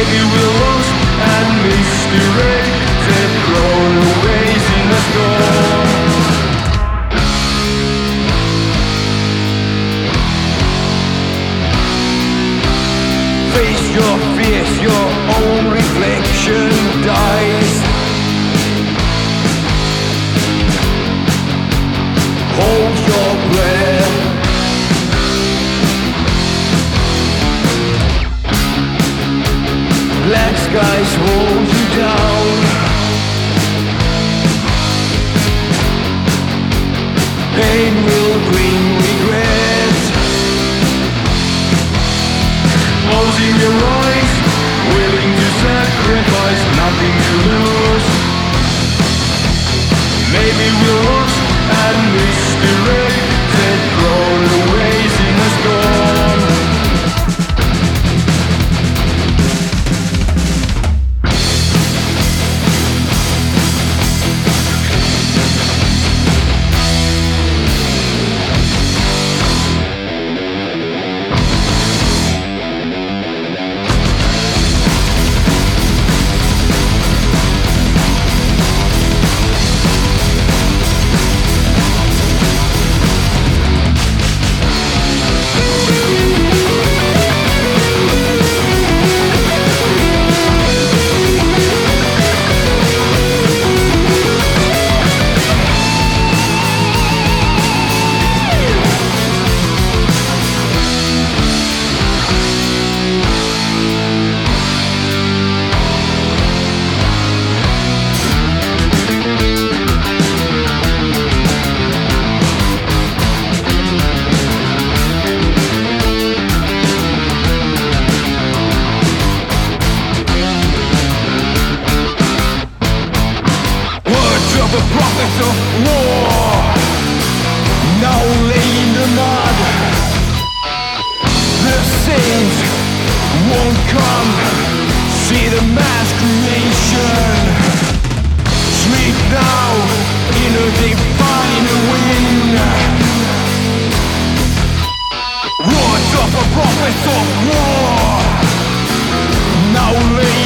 Maybe we're lost and misdirected, throwaways in the storm. Face your fears, your own reflection dies. Hold your breath. Black skies hold you down. Pain will bring regret. Closing your eyes, willing to sacrifice, nothing to lose. Maybe we're lost and misdirected, throwaways in a storm. The prophets of war now lay in the mud. The saints won't come, see the mass creation. Sleep now in a divine wind. Words of the prophets of war now lay